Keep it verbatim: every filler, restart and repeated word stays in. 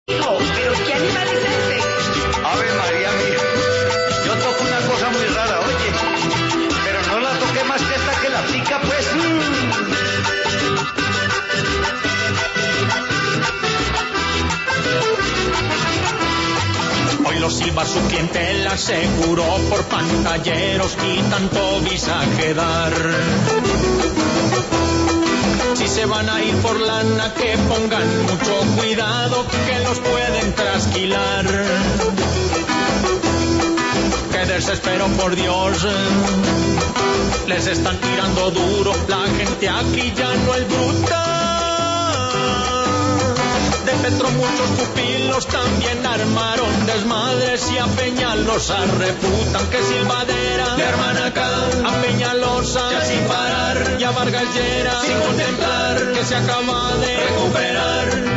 Hijo, ¿pero qué animal es ese? Ave María, mira. Yo toco una cosa muy rara, oye. Pero no la toqué más que esta que la pica, pues. Hoy lo silba su clientela, aseguró por pantalleros y tanto visaje dar. Si se van a ir por lana, que pongan mucho cuidado, que los pueden trasquilar. Que desespero, por Dios, les están tirando duro, la gente aquí ya no es bruta. De Petro muchos pupilos también armaron desmadres y a Peñalosa reputan que silbadera de hermanaca, a Peñalosa ya sin parar y a Vargas Lleras sin contemplar que se acaba de recuperar.